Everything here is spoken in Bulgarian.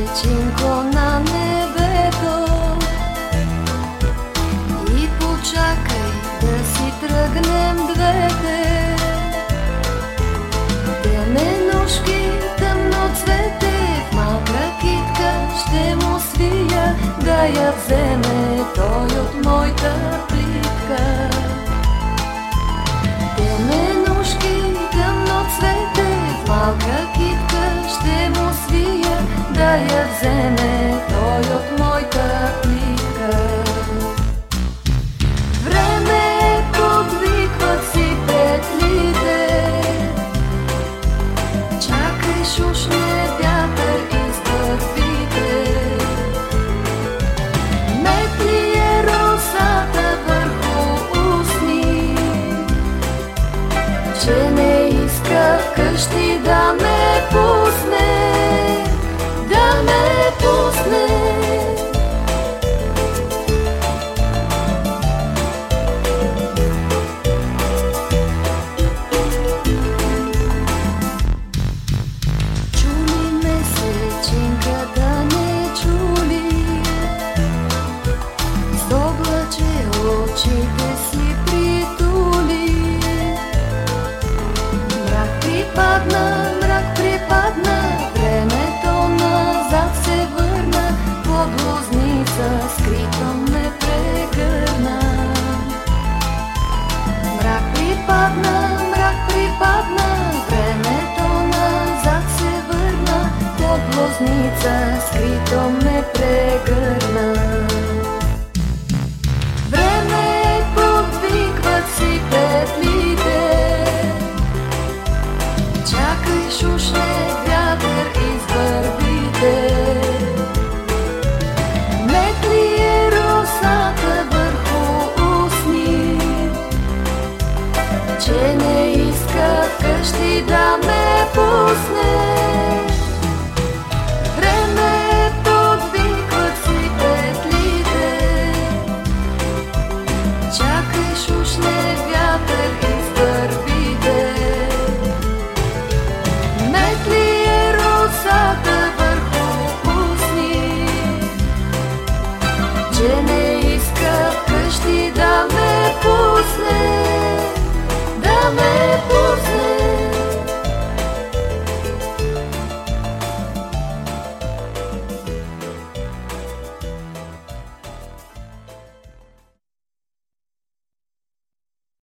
месечинко на небето и почакай да си тръгнем двете. Теменушки, тъмно цвете, в малка китка ще му свия, да я вземе той от моята плитка. Теменушки, тъмно цвете, в малка китка ще му свия, да я вземе той от моята плитка. Време подвикват си петлите, чакай шушне вятър из дървите. Метли е росата върху устни, че не иска вкъщи да ме пусне, да ме пусне. Чули месечинка, да не чули, с облаче очите си притули. Мрак припадна, времето назад се върна, под лозница скрито ме прегърна. Мрак припадна, времето назад се върна, под лозница скрито ме прегърна. Време подвикват си петлите, чакай шушне вятър из върбите. Метли е росата върху устни, че не иска вкъщи да ме пусне. Време подвикват си петлите, чакай шушне вятър из върбите. Метли е росата върху устни, че не иска вкъщи да ме пусне, да ме пусне.